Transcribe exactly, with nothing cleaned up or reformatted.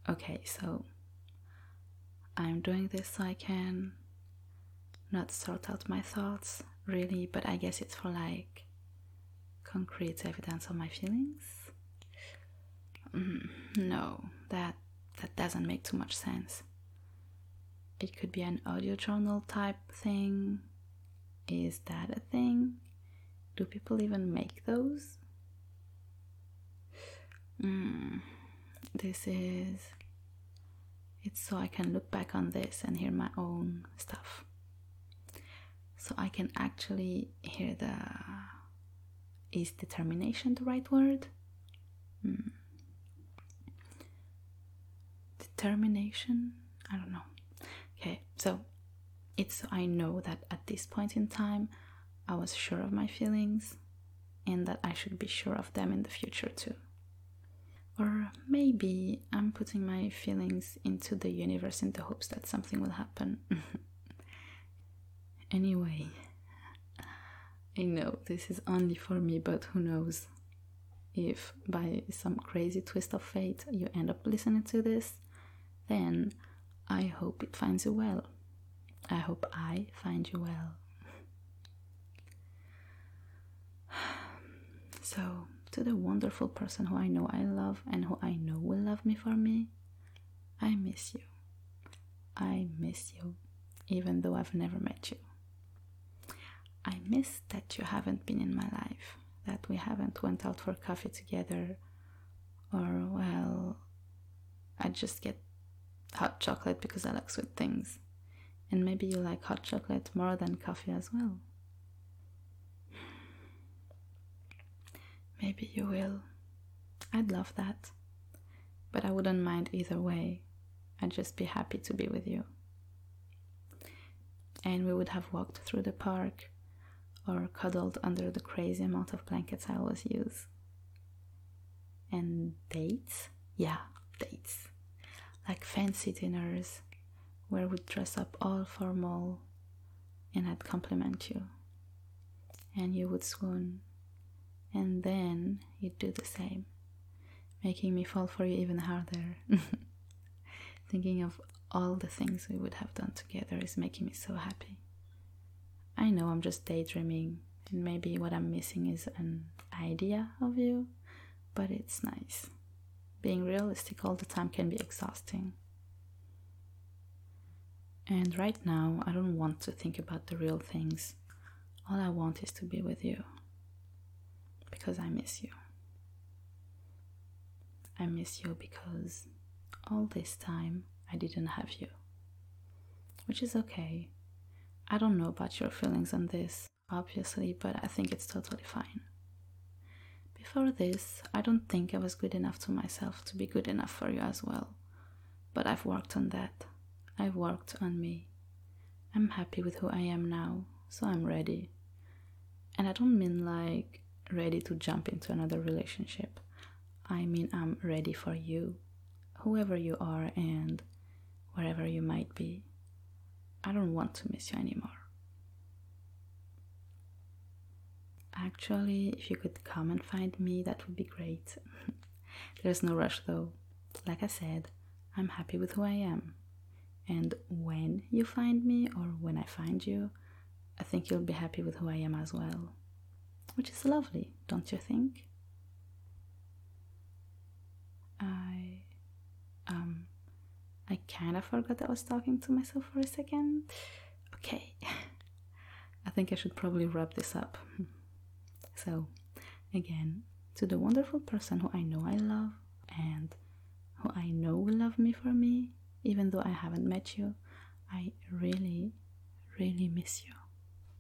okay, so I'm doing this so I can not sort out my thoughts, really, but I guess it's for like concrete evidence of my feelings. Mm, no, that that doesn't make too much sense. It could be an audio journal type thing. Is that a thing? Do people even make those? Mm, this is... It's so I can look back on this and hear my own stuff. So I can actually hear the... Is determination the right word? Mm. Determination? I don't know. Okay, so it's so I know that at this point in time I was sure of my feelings and that I should be sure of them in the future too. Or maybe I'm putting my feelings into the universe in the hopes that something will happen. Anyway, I know this is only for me, but who knows if by some crazy twist of fate you end up listening to this, then I hope it finds you well. I hope I find you well. So, to the wonderful person who I know I love and who I know will love me for me, I miss you. I miss you, even though I've never met you. I miss that you haven't been in my life, that we haven't went out for coffee together, or, well, I just get hot chocolate because I like sweet things. And maybe you like hot chocolate more than coffee as well. Maybe you will. I'd love that. But I wouldn't mind either way. I'd just be happy to be with you. And we would have walked through the park or cuddled under the crazy amount of blankets I always use. And dates? Yeah, dates. Like fancy dinners where we'd dress up all formal and I'd compliment you. And you would swoon. And then you'd do the same, making me fall for you even harder. Thinking of all the things we would have done together is making me so happy. I know I'm just daydreaming, and maybe what I'm missing is an idea of you, but it's nice. Being realistic all the time can be exhausting. And right now, I don't want to think about the real things. All I want is to be with you. Because I miss you. I miss you because all this time I didn't have you. Which is okay. I don't know about your feelings on this, obviously, but I think it's totally fine. Before this, I don't think I was good enough to myself to be good enough for you as well. But I've worked on that. I've worked on me. I'm happy with who I am now, so I'm ready. And I don't mean like ready to jump into another relationship. I mean I'm ready for you, whoever you are and wherever you might be. I don't want to miss you anymore. Actually, if you could come and find me, that would be great. There's no rush though. Like I said, I'm happy with who I am. And when you find me, or when I find you, I think you'll be happy with who I am as well. Which is lovely, don't you think? I, um, I kind of forgot I was talking to myself for a second. Okay, I think I should probably wrap this up. So, again, to the wonderful person who I know I love and who I know will love me for me, even though I haven't met you, I really, really miss you.